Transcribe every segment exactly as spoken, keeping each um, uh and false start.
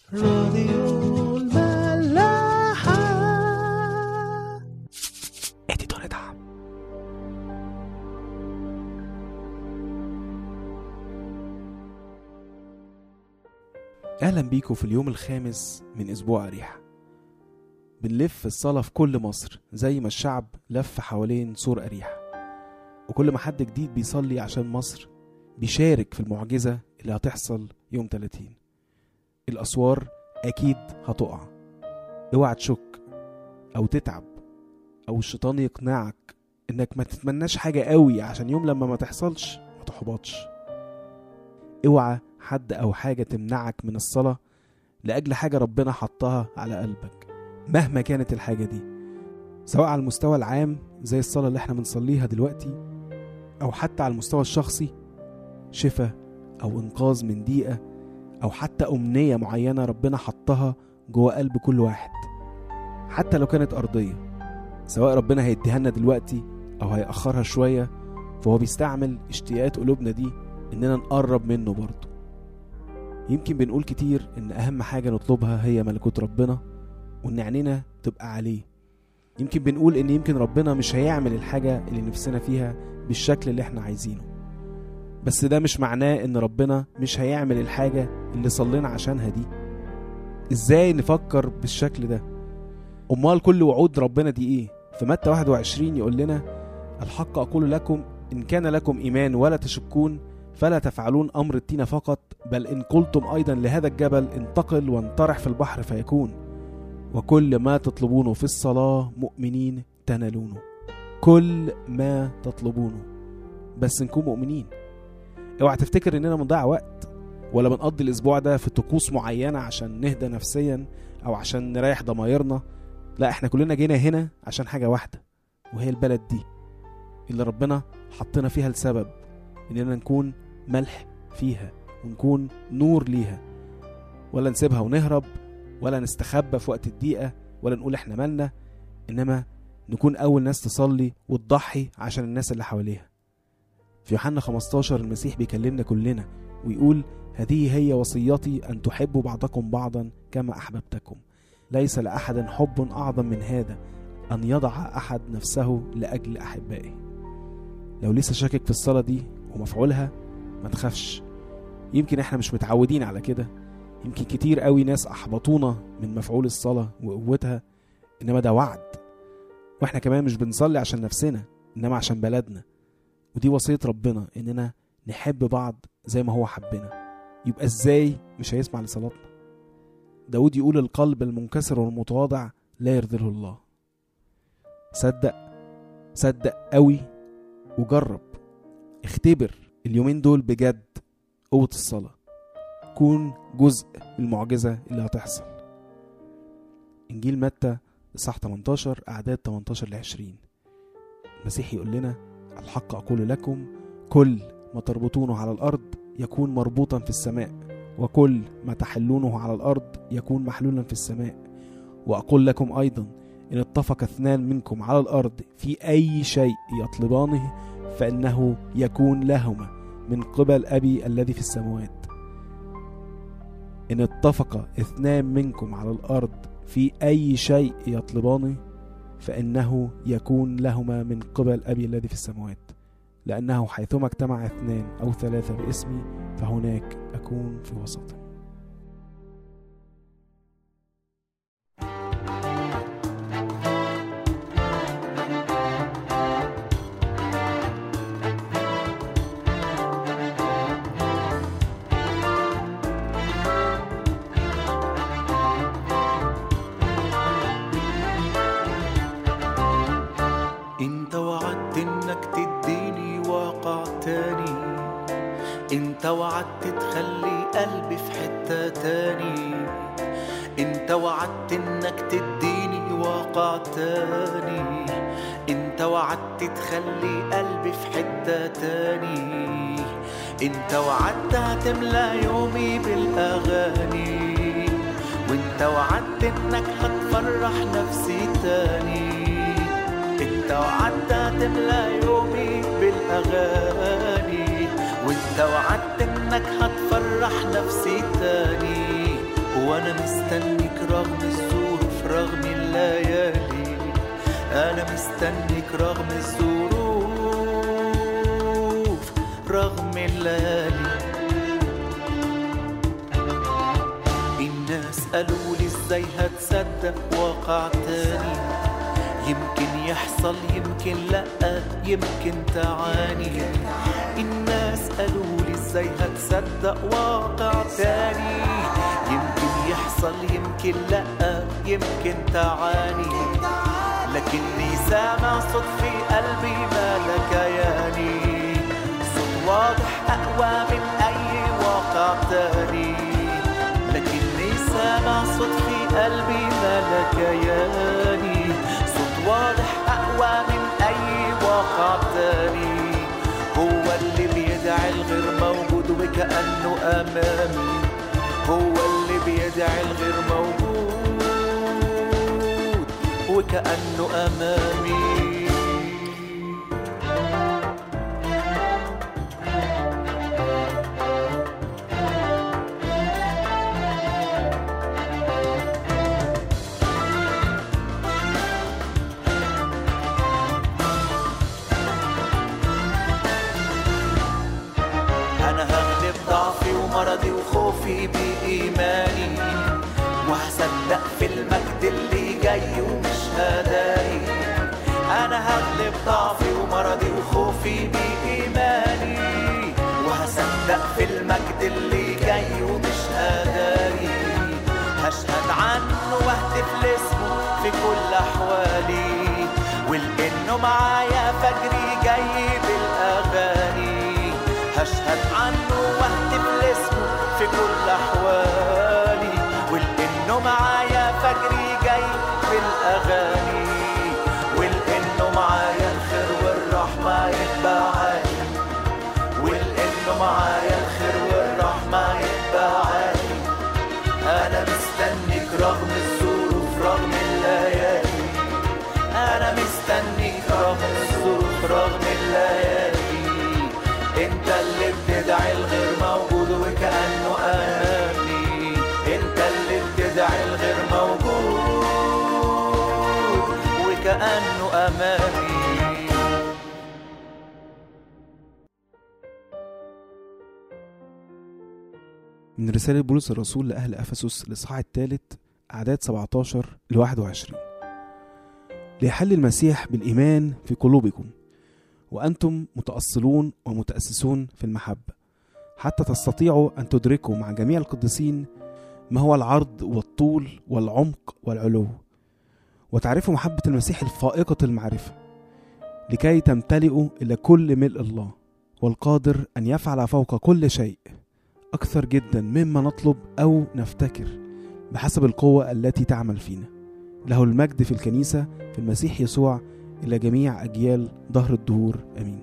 راديو الملاحة. اديتور دعم. اهلا بيكم في اليوم الخامس من اسبوع اريحة. بنلف الصلاة في كل مصر زي ما الشعب لف حوالين سور اريحة، وكل ما حد جديد بيصلي عشان مصر بيشارك في المعجزة اللي هتحصل يوم ثلاثين. الأسوار أكيد هتقع، اوعى تشك أو تتعب أو الشيطان يقنعك إنك ما تتمناش حاجة قوي عشان يوم لما ما تحصلش ما تحبطش. اوعى حد أو حاجة تمنعك من الصلاة لأجل حاجة ربنا حطها على قلبك مهما كانت الحاجة دي، سواء على المستوى العام زي الصلاة اللي احنا بنصليها دلوقتي، أو حتى على المستوى الشخصي، شفاء أو إنقاذ من ضيقة، أو حتى أمنية معينة ربنا حطها جوه قلب كل واحد. حتى لو كانت أرضية، سواء ربنا هيديها لنا دلوقتي أو هيأخرها شوية، فهو بيستعمل اشتياقات قلوبنا دي إننا نقرب منه برضه. يمكن بنقول كتير إن أهم حاجة نطلبها هي ملكوت ربنا وإن عينينا تبقى عليه. يمكن بنقول إن يمكن ربنا مش هيعمل الحاجة اللي نفسنا فيها بالشكل اللي احنا عايزينه، بس ده مش معناه إن ربنا مش هيعمل الحاجة اللي صلينا عشانها دي. إزاي نفكر بالشكل ده؟ أمال كل وعود ربنا دي إيه؟ في متى واحد وعشرين يقول لنا: الحق أقول لكم إن كان لكم إيمان ولا تشكون فلا تفعلون أمر التين فقط، بل إن قلتم أيضا لهذا الجبل انتقل وانطرح في البحر فيكون، وكل ما تطلبونه في الصلاة مؤمنين تنالونه. كل ما تطلبونه، بس نكون مؤمنين. اوعى تفتكر اننا بنضيع وقت ولا بنقضي الاسبوع ده في طقوس معينة عشان نهدى نفسيا او عشان نريح ضمايرنا. لا، احنا كلنا جينا هنا عشان حاجة واحدة، وهي البلد دي اللي ربنا حطنا فيها لسبب اننا نكون ملح فيها ونكون نور ليها، ولا نسيبها ونهرب، ولا نستخبى في وقت الضيقة، ولا نقول احنا مالنا، انما نكون اول ناس تصلي وتضحي عشان الناس اللي حواليها. في يوحنا خمستاشر المسيح بيكلمنا كلنا ويقول: هذه هي وصيتي أن تحبوا بعضكم بعضا كما أحببتكم، ليس لأحد حب أعظم من هذا أن يضع أحد نفسه لأجل أحبائه. لو لسه شاكك في الصلاة دي ومفعولها، ما تخافش. يمكن احنا مش متعودين على كده، يمكن كتير قوي ناس أحبطونا من مفعول الصلاة وقوتها، إنما ده وعد. واحنا كمان مش بنصلي عشان نفسنا إنما عشان بلدنا، ودي وصية ربنا إننا نحب بعض زي ما هو حبنا. يبقى إزاي مش هيسمع لصلاتنا؟ داود يقول: القلب المنكسر والمتواضع لا يرضيه الله. صدق صدق قوي وجرب، اختبر اليومين دول بجد قوة الصلاة، كون جزء من المعجزة اللي هتحصل. إنجيل متى إصحاح تمنتاشر أعداد تمنتاشر لعشرين، المسيح يقول لنا: الحق أقول لكم كل ما تربطونه على الأرض يكون مربوطا في السماء، وكل ما تحلونه على الأرض يكون محلولا في السماء. وأقول لكم أيضا إن اتفق اثنان منكم على الأرض في أي شيء يطلبانه فإنه يكون لهما من قبل أبي الذي في السماوات. إن اتفق اثنان منكم على الأرض في أي شيء يطلبانه فإنه يكون لهما من قبل أبي الذي في السماوات، لأنه حيثما اجتمع اثنان أو ثلاثة باسمي فهناك أكون في وسطهم. انت وعدت انك تديني واقع تاني، انت وعدت تخلي قلبي في حتة تاني، انت وعدت انك تديني واقع تاني، انت وعدت تخلي قلبي في حتة تاني، انت وعدت هتملى يومي بالاغاني، وانت وعدت انك هتفرح نفسي تاني، انت وعدت هتملى يومي بالاغاني، وانت وعدت انك هتفرح نفسي تاني، وانا مستنيك رغم الظروف رغم الليالي. انا مستنيك رغم الظروف رغم الليالي. الناس قالوا لي ازاي هتصدق واقع تاني، يمكن يحصل يمكن لأ يمكن تعاني. الناس قالوا لي ازاي هتصدق واقع تاني، يمكن يحصل يمكن لأ يمكن تعاني. لكني سامع صوت في قلبي مالا كياني، صوت واضح أقوى من أي واقع تاني. لكني سامع صوت في قلبي مالا كياني، صوت واضح أقوى من أي واقع تاني. هو اللي بيدعي الغير موجود وكأنه أمامي، هو اللي بيدعي الغير موجود وكأنه أمامي. مرضي وخوفي بإيماني، وهصدق في المجد اللي جاي ومش هداري. أنا هغلب ضعفي ومرضي وخوفي بإيماني، وهصدق في المجد اللي جاي ومش هداري. هشهد عنه واهتف لاسمه في كل أحوالي، ولأنه معايا فجري جاي بالأغاني. هشهد عنه واهتف لاسمه في كل أحوالي، ولأنه معايا فجري جاي بالأغاني. ولأنه معايا الخير والرحمة يتبعاني، ولأنه معايا الخير والرحمة يتبعاني. أنا مستنيك رغم الظروف رغم الليالي، أنا مستنيك رغم الظروف رغم الليالي. انت اللي بتدعي الغير موجود وكأنه أمامي، انت اللي بتدعي الغير موجود وكأنه أمامي. من رسالة بولس الرسول لأهل أفسس الإصحاح الثالث أعداد سبعتاشر لواحد وعشرين. ليحل المسيح بالإيمان في قلوبكم، وأنتم متأصلون ومتأسسون في المحبة، حتى تستطيعوا أن تدركوا مع جميع القديسين ما هو العرض والطول والعمق والعلو، وتعرفوا محبة المسيح الفائقة المعرفة، لكي تمتلئوا إلى كل ملء الله، والقادر أن يفعل فوق كل شيء أكثر جدا مما نطلب أو نفتكر، بحسب القوة التي تعمل فينا. له المجد في الكنيسة في المسيح يسوع إلى جميع أجيال ظهر الدهور، أمين.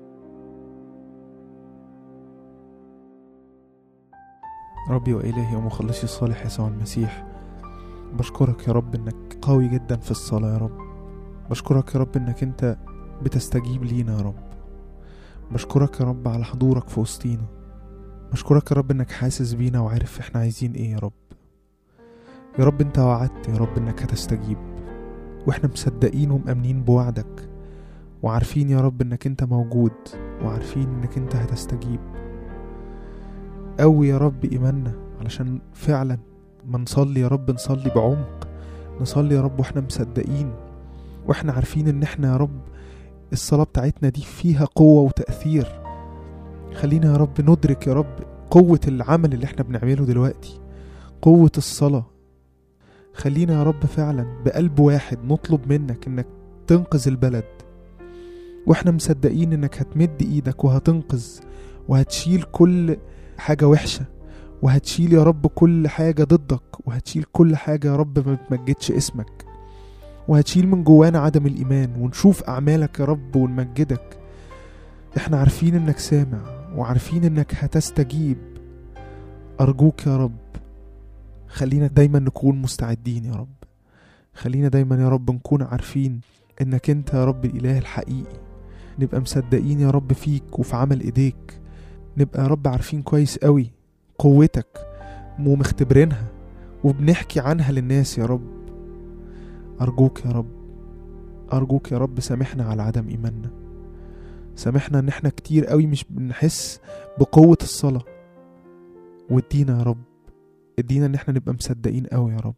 ربي وإلهي ومخلصي الصالح يسوع المسيح، بشكرك يا رب إنك قوي جدا في الصلاة يا رب. بشكرك يا رب إنك أنت بتستجيب لينا يا رب. بشكرك يا رب على حضورك في وسطينا. بشكرك يا رب إنك حاسس بينا وعارف إحنا عايزين إيه يا رب. يا رب أنت وعدت يا رب إنك هتستجيب، واحنا مصدقين ومأمنين بوعدك، وعارفين يا رب انك انت موجود، وعارفين انك انت هتستجيب. قوي يا رب ايماننا علشان فعلا ما نصلي يا رب نصلي بعمق، نصلي يا رب واحنا مصدقين، واحنا عارفين ان احنا يا رب الصلاة بتاعتنا دي فيها قوة وتأثير. خلينا يا رب ندرك يا رب قوة العمل اللي احنا بنعمله دلوقتي، قوة الصلاة. خلينا يا رب فعلا بقلب واحد نطلب منك انك تنقذ البلد، واحنا مصدقين انك هتمد ايدك وهتنقذ وهتشيل كل حاجة وحشة، وهتشيل يا رب كل حاجة ضدك، وهتشيل كل حاجة يا رب ما بتمجدش اسمك، وهتشيل من جوانا عدم الإيمان ونشوف أعمالك يا رب ونمجدك. احنا عارفين انك سامع وعارفين انك هتستجيب. أرجوك يا رب خلينا دايما نكون مستعدين يا رب. خلينا دايما يا رب نكون عارفين انك انت يا رب الإله الحقيقي. نبقى مصدقين يا رب فيك وفي عمل ايديك. نبقى يا رب عارفين كويس قوي قوتك ومختبرينها وبنحكي عنها للناس يا رب. أرجوك يا رب، أرجوك يا رب سامحنا على عدم إيماننا، سامحنا إن احنا كتير قوي مش بنحس بقوة الصلاة، وادينا يا رب، ادينا إن احنا نبقى مصدقين قوي يا رب.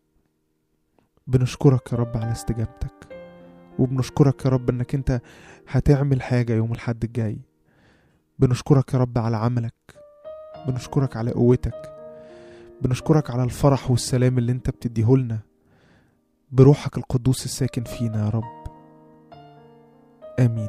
بنشكرك يا رب على استجابتك، وبنشكرك يا رب إنك انت هتعمل حاجة يوم الحد الجاي. بنشكرك يا رب على عملك، بنشكرك على قوتك، بنشكرك على الفرح والسلام اللي انت بتديهولنا بروحك القدوس الساكن فينا يا رب. آمين.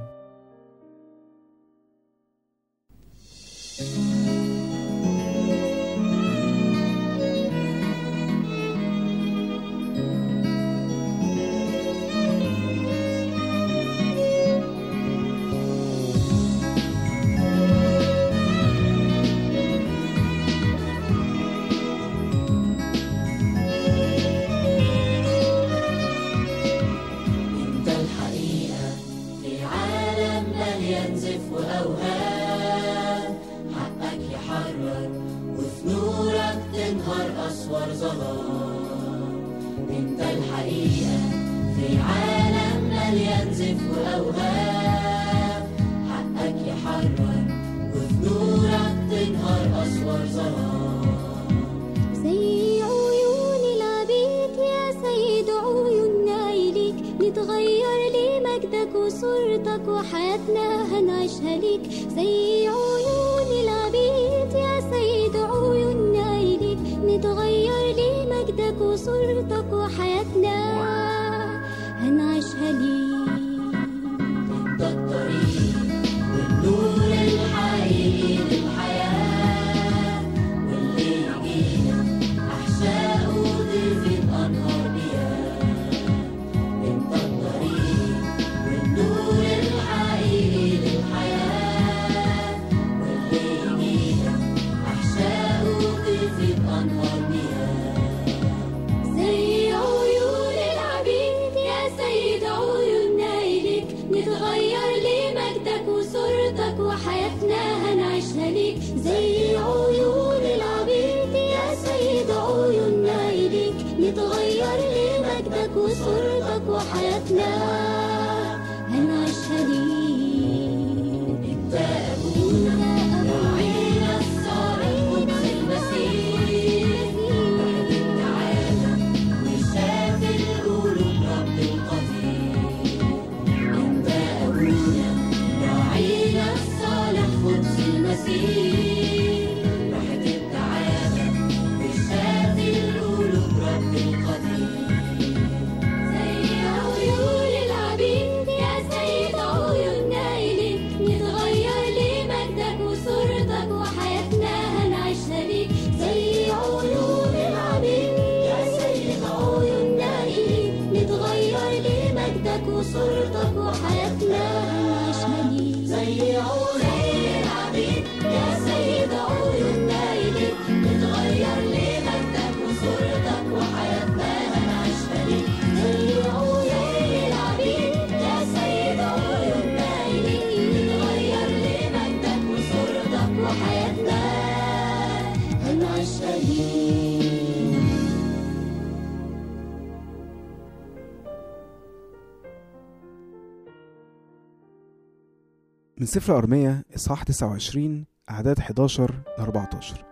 من سفر أرمية إصحاح تسعة وعشرين أعداد حداشر لأربعتاشر.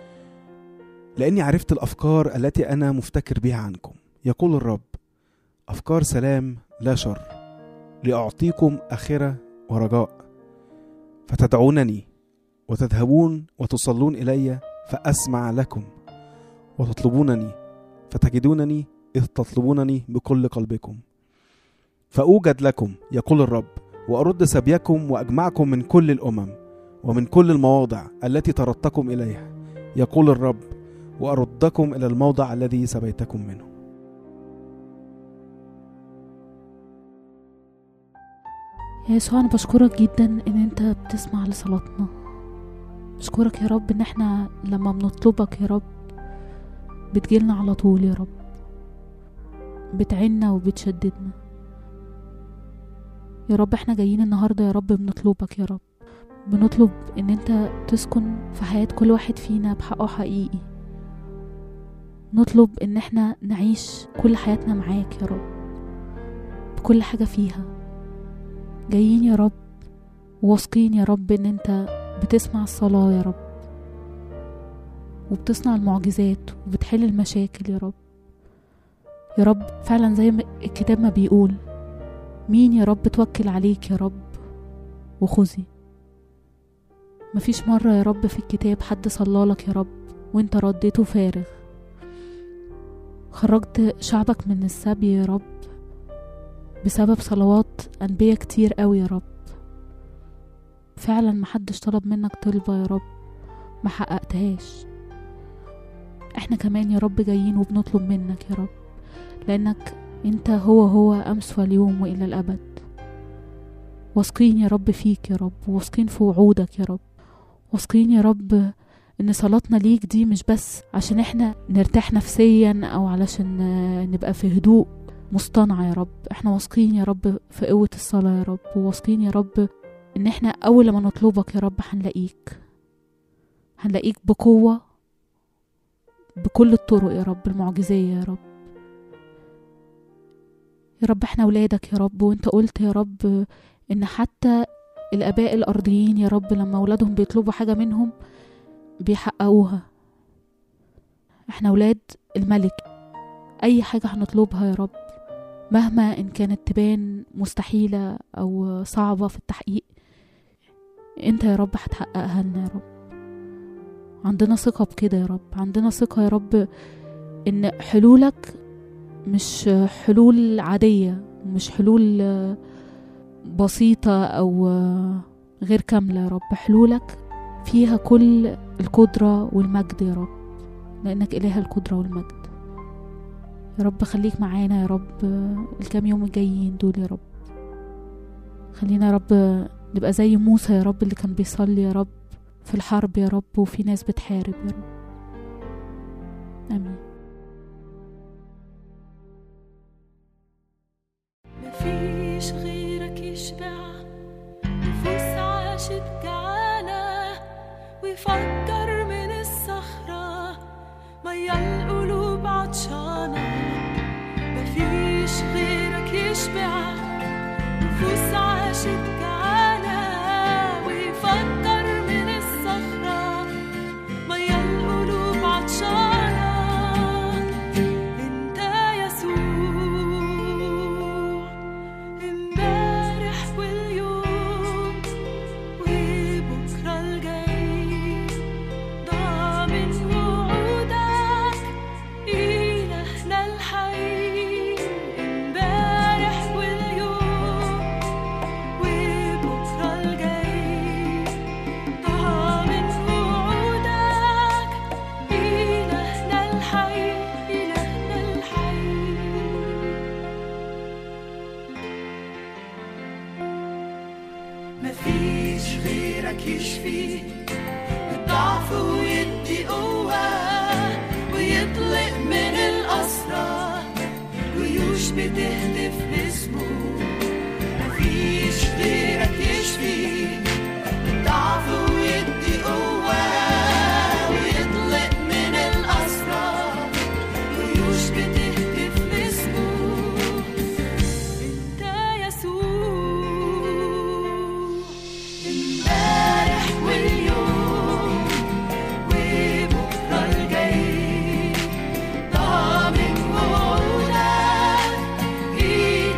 لأني عرفت الأفكار التي أنا مفتكر بها عنكم، يقول الرب، أفكار سلام لا شر، لأعطيكم آخرة ورجاء. فتدعونني وتذهبون وتصلون إلي فأسمع لكم، وتطلبونني فتجدونني إذ تطلبونني بكل قلبكم. فأوجد لكم، يقول الرب، وأرد سبيكم وأجمعكم من كل الأمم ومن كل المواضع التي طردتكم إليها، يقول الرب، وأردكم إلى الموضع الذي سبيتكم منه. يا يسوع أنا بشكرك جدا إن أنت بتسمع لصلاتنا. بشكرك يا رب إن احنا لما بنطلبك يا رب بتجيلنا على طول يا رب، بتعيننا وبتشددنا يا رب. احنا جايين النهاردة يا رب بنطلبك يا رب، بنطلب ان انت تسكن في حياة كل واحد فينا بحقه حقيقي. نطلب ان احنا نعيش كل حياتنا معاك يا رب بكل حاجة فيها. جايين يا رب واثقين يا رب ان انت بتسمع الصلاة يا رب وبتصنع المعجزات وبتحل المشاكل يا رب. يا رب فعلا زي ما الكتاب ما بيقول، مين يا رب توكل عليك يا رب وخذي. مفيش مرة يا رب في الكتاب حد صلالك يا رب وانت رديته فارغ. خرجت شعبك من السبي يا رب بسبب صلوات أنبياء كتير قوي يا رب. فعلا محدش طلب منك طلبة يا رب ما حققتهاش. احنا كمان يا رب جايين وبنطلب منك يا رب، لأنك انت هو هو أمس واليوم وإلى الأبد. واثقين يا رب فيك يا رب، واثقين في وعودك يا رب، واثقين يا رب ان صلاتنا ليك دي مش بس عشان احنا نرتاح نفسيا او علشان نبقى في هدوء مصطنع يا رب. احنا واثقين يا رب في قوة الصلاة يا رب، وواثقين يا رب ان احنا اول لما نطلبك يا رب هنلاقيك هنلاقيك بقوة بكل الطرق يا رب المعجزية يا رب. يا رب احنا ولادك يا رب، وانت قلت يا رب ان حتى الاباء الارضيين يا رب لما اولادهم بيطلبوا حاجة منهم بيحققوها. احنا ولاد الملك، اي حاجة هنطلبها يا رب مهما ان كانت تبان مستحيلة او صعبة في التحقيق، انت يا رب هتحققها لنا يا رب. عندنا ثقة بكده يا رب، عندنا ثقة يا رب ان حلولك مش حلول عادية، مش حلول بسيطة او غير كاملة يا رب. حلولك فيها كل القدرة والمجد يا رب، لأنك إله القدرة والمجد يا رب. خليك معانا يا رب الكام يوم الجايين دول يا رب. خلينا يا رب نبقى زي موسى يا رب اللي كان بيصلي يا رب في الحرب يا رب وفي ناس بتحارب يا رب. آمين. مفيش غيرك يشبع نفوس عاشت جعانة ويفجر من الصخرة ميا القلوب عطشانة. مفيش غيرك يشبع نفوس عاشت جعانة ويفجر من الصخرة ميا القلوب عطشانة. انت يسوع امبارح واليوم وبكرة الجاي، ضامن وعودك إلهنا الحي. امبارح واليوم وبكرة الجاي، ضامن وعودك إلهنا الحي، إلهنا الحي. مفيش غيرك يشفي الضعف ويدي قوة ويطلق من الأسرى جيوش بتهتف لاسمه. مفيش غيرك يشفي الضعف ويدي قوة ويطلق من الأسرى جيوش بتهتف لاسمه. انت يسوع امبارح واليوم وبكرة الجاي، ضامن وعودك إلهنا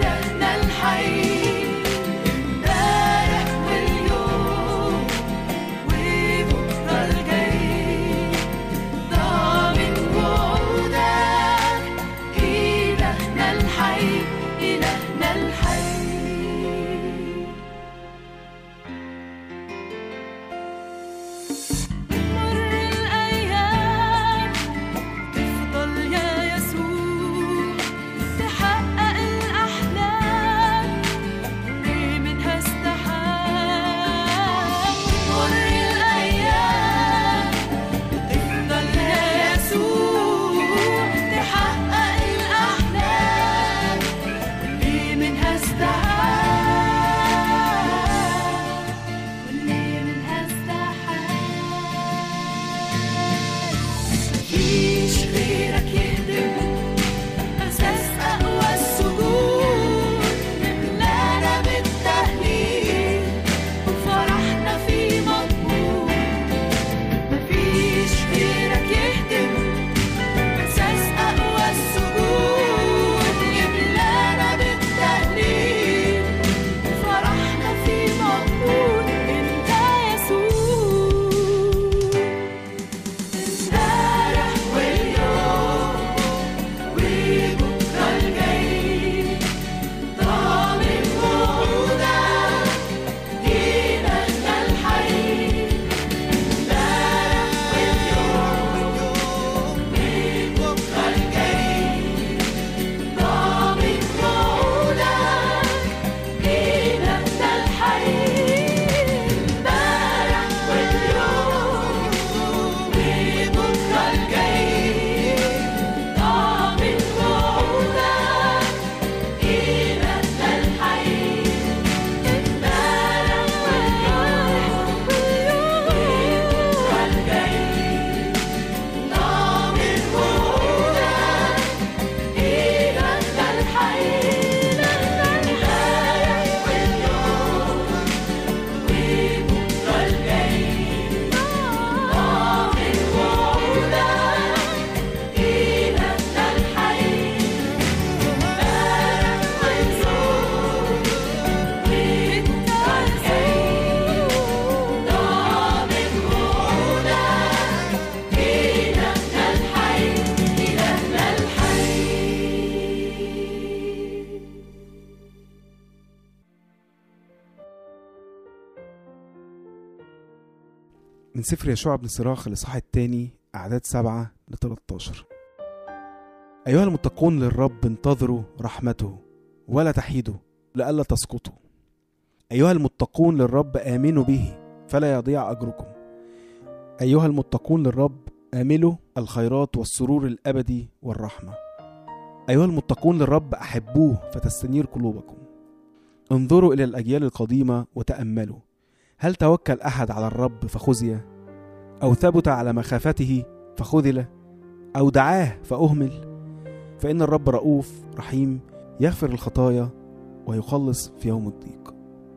من سفر يشوع بن صراخ الإصحاح الثاني أعداد سبعة لتلتاشر. أيها المتقون للرب انتظروا رحمته ولا تحيدوا لئلا تسقطوا. أيها المتقون للرب آمنوا به فلا يضيع أجركم. أيها المتقون للرب آملوا الخيرات والسرور الأبدي والرحمة. أيها المتقون للرب أحبوه فتستنير قلوبكم. انظروا إلى الأجيال القديمة وتأملوا، هل توكل أحد على الرب فخزي، أو ثبت على مخافته فخذل، أو دعاه فأهمل؟ فإن الرب رؤوف رحيم، يغفر الخطايا ويخلص في يوم الضيق.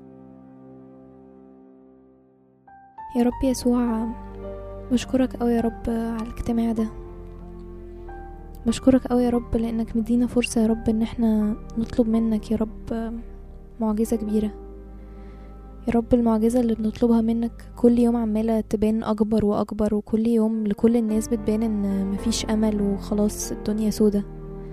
يا رب يسوع، بشكرك قوي يا رب على الاجتماع ده. بشكرك قوي يا رب لأنك مدينا فرصة يا رب إن احنا نطلب منك يا رب معجزة كبيرة. يا رب المعجزة اللي بنطلبها منك كل يوم عمالة تبان أكبر وأكبر، وكل يوم لكل الناس بتبان إن مفيش أمل وخلاص الدنيا سودة.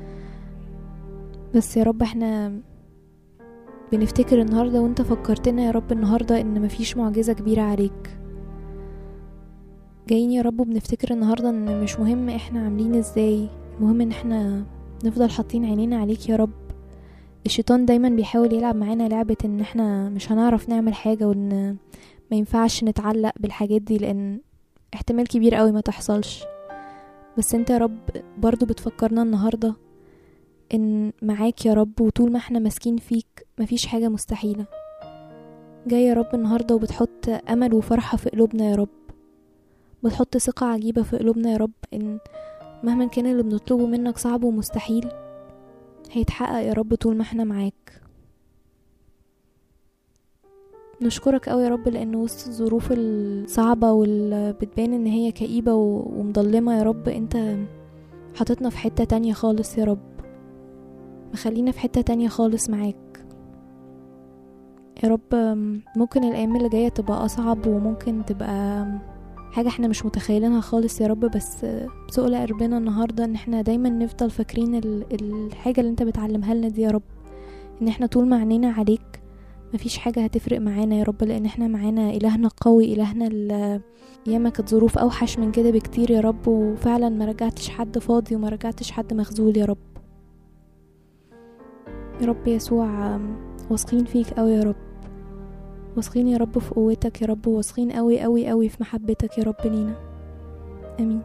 بس يا رب احنا بنفتكر النهاردة وانت فكرتنا يا رب النهاردة إن مفيش معجزة كبيرة عليك. جايين يا رب وبنفتكر النهاردة إن مش مهم احنا عاملين ازاي، المهم ان احنا نفضل حاطين عينينا عليك يا رب. الشيطان دايما بيحاول يلعب معانا لعبة ان احنا مش هنعرف نعمل حاجة، وان ما ينفعش نتعلق بالحاجات دي لان احتمال كبير قوي ما تحصلش. بس انت يا رب برضو بتفكرنا النهاردة ان معاك يا رب، وطول ما احنا ماسكين فيك مفيش حاجة مستحيلة. جاي يا رب النهاردة وبتحط امل وفرحة في قلوبنا يا رب، بتحط ثقة عجيبة في قلوبنا يا رب ان مهما كان اللي بنطلبه منك صعب ومستحيل هيتحقق يا رب طول ما احنا معاك. نشكرك قوي يا رب لان وسط الظروف الصعبة واللي بتبان ان هي كئيبة ومضلمة يا رب انت حطتنا في حتة تانية خالص يا رب، مخلينا في حتة تانية خالص معاك يا رب. ممكن الايام اللي جاية تبقى اصعب وممكن تبقى حاجة احنا مش متخيلينها خالص يا رب، بس سؤال قربنا النهاردة ان احنا دايما نفضل فاكرين الحاجة اللي انت بتعلمها لنا دي يا رب، ان احنا طول ما عينينا عليك مفيش حاجة هتفرق معانا يا رب، لان احنا معانا الهنا قوي، الهنا ياما كانت ظروف اوحش من كده بكتير يا رب، وفعلا ما رجعتش حد فاضي وما رجعتش حد مخذول يا رب. يا رب يسوع واثقين فيك قوي يا رب، واثقين يا رب في قوتك يا رب، واثقين قوي قوي قوي في محبتك يا رب لينا. امين.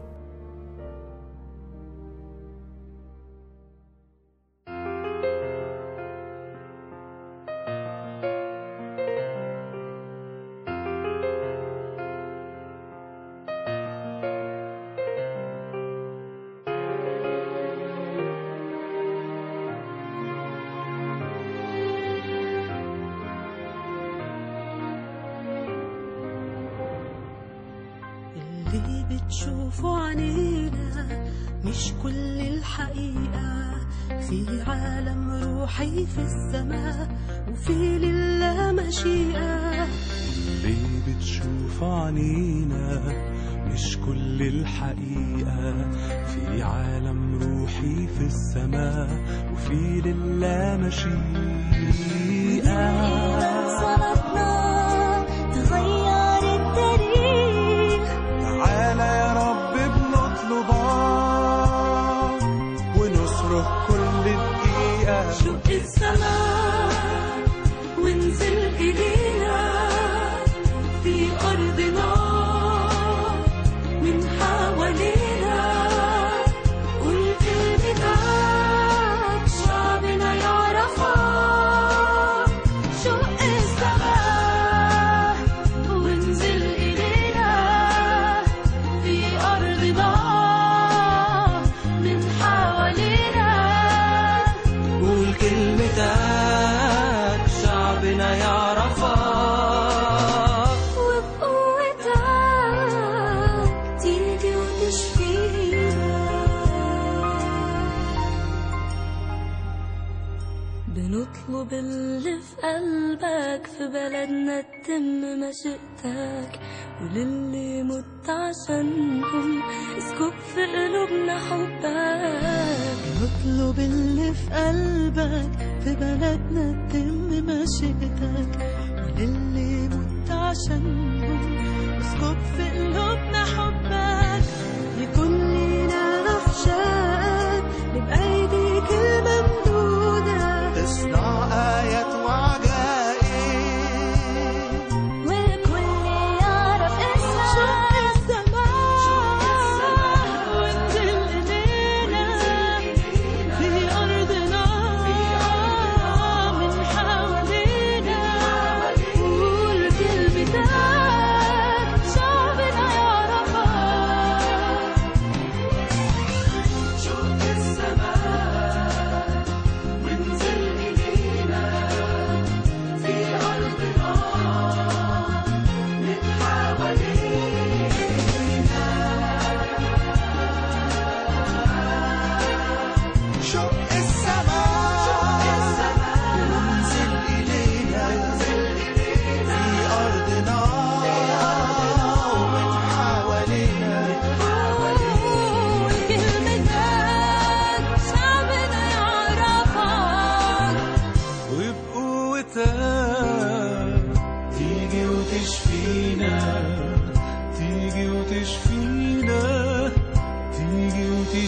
اللي بتشوفوا عنينا مش كل الحقيقة، في عالم روحي في السماء وفي لله مشيئة. اللي بتشوفوا عنينا مش كل الحقيقة، في عالم روحي في السماء وفي لله مشيئة. صلاتنا تغير التاريخ، تعالى يا رب بنطلبك ونصرخ كل دقيقة. شق السماء وانزل إلينا في أرضنا من حوالينا، قول كلمتك شعبنا يعرفك. شق السماء وانزل إلينا في أرضنا من حوالينا، قول كلمتك شعبنا يعرفك. وبقوتك تيجي وتشفينا. بنطلب اللي في قلبك، في بلدنا تتم مشيئتك، وللي مت عشانهم اسكب في قلوبنا حبك. نطلب اللي في قلبك، في بلدنا تتم مشيئتك، وللي مت عشانهم اسكب في قلوبنا حبك يكون لينا رحشاك نبقى ايديك الممدودة تصنع آيات وعجائب والكل يعرف اسمك شق السماء وانزل إلينا في أرضنا من حوالينا قول كلمتك شعبنا يعرفك شق السماء وانزل إلينا في أرضنا من حوالينا شق السماء وانزل إلينا في أرضنا ومن حوالينا قول كلمتك شعبنا يعرفك وبقوتك تيجي وتشفينا تيجي وتشفينا تيجي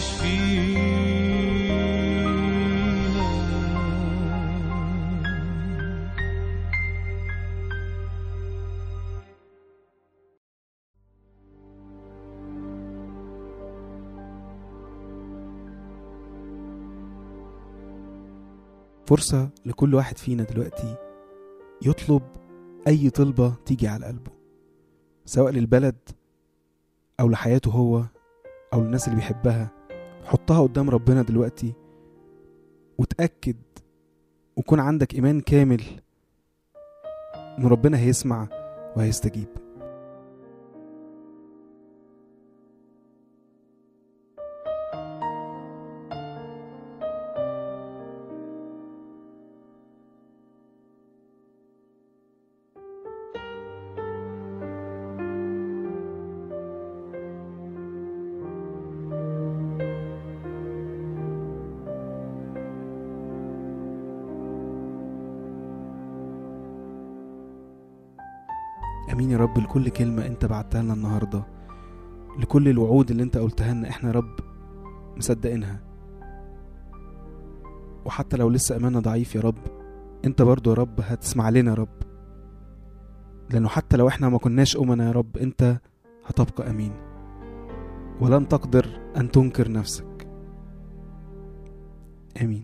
وتشفينا. فرصة لكل واحد فينا دلوقتي يطلب أي طلبة تيجي على قلبه، سواء للبلد أو لحياته هو أو للناس اللي بيحبها. حطها قدام ربنا دلوقتي وتأكد وكون عندك إيمان كامل إن ربنا هيسمع وهيستجيب. امين يا رب لكل كلمة انت بعتها لنا النهاردة، لكل الوعود اللي انت قلتها لنا احنا يا رب مصدقينها. وحتى لو لسه ايماننا ضعيف يا رب انت برضو يا رب هتسمع لنا يا رب، لانه حتى لو احنا ما كناش امنا يا رب انت هتبقى امين ولن تقدر ان تنكر نفسك. امين.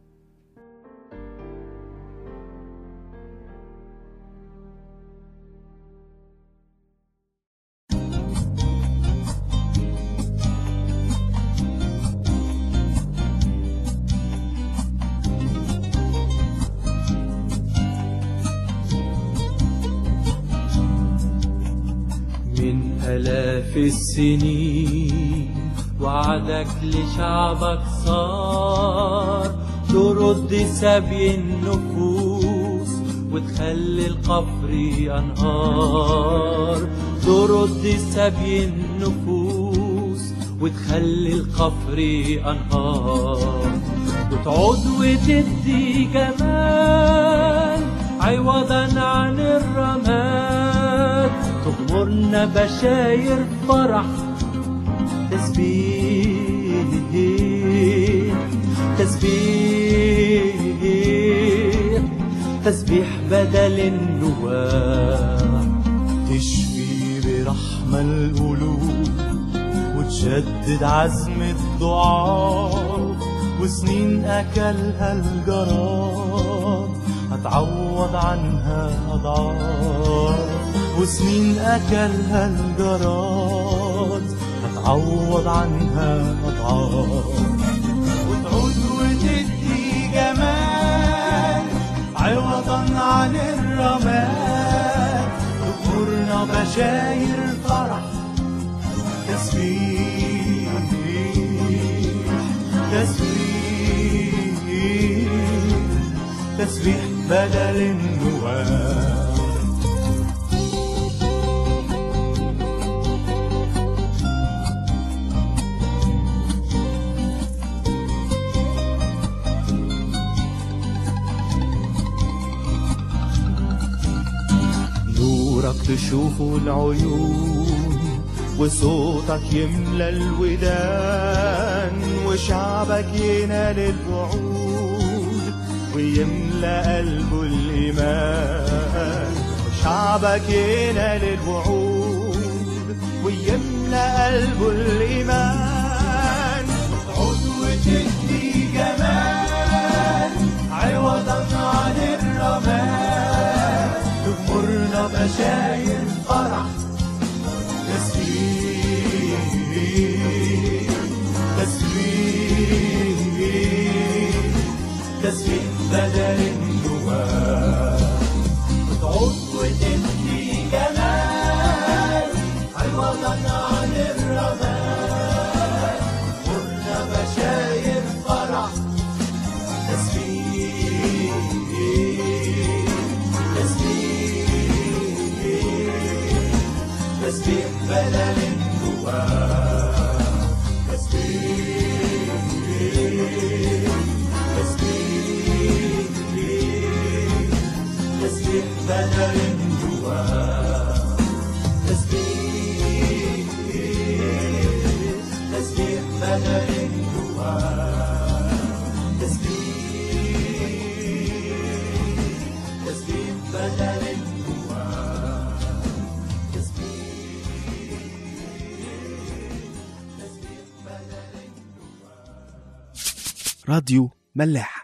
من آلاف السنين وعدك لشعبك صار ترد سبي النفوس وتخلي القفر أنهار، ترد سبي النفوس وتخلي القفر أنهار، وتعود وتدي جمال عوضا عن الرماد، تغمرنا بشاير فرح تسبيح تسبيح تسبيح بدل النواح، تشفي برحمة القلوب وتجدد عزم الضعاف، وسنين أكلها الجراد هتعوض عنها أضعاف، وسنين أكلها الجراد هتعوض عنها أضعاف، وتعود وتدي جمال عوضا عن الرماد، تغمرنا بشاير فرح تسبيح تسبيح تسبيح بدل النواة. نورك تشوفه العيون وصوتك يملى الودان وشعبك ينال الوعود ويملى قلبه الإيمان شعبك ينال الوعود ويملى قلبه الإيمان عضوة تدي جمال عوضا عن الرمال تغمرنا بشاير فرح تسبيح تسبيح تسبيح بدل النواه عضوة تدي جمال عوضا عن الرمال تغمرنا بشاير فرح تسبيح تسبيح بدل النواه تسبيح تسبيح تسبيح بدل النواه تسبيح تسبيح بدل النواه تسبيح تسبيح بدل النواه راديو ملاح.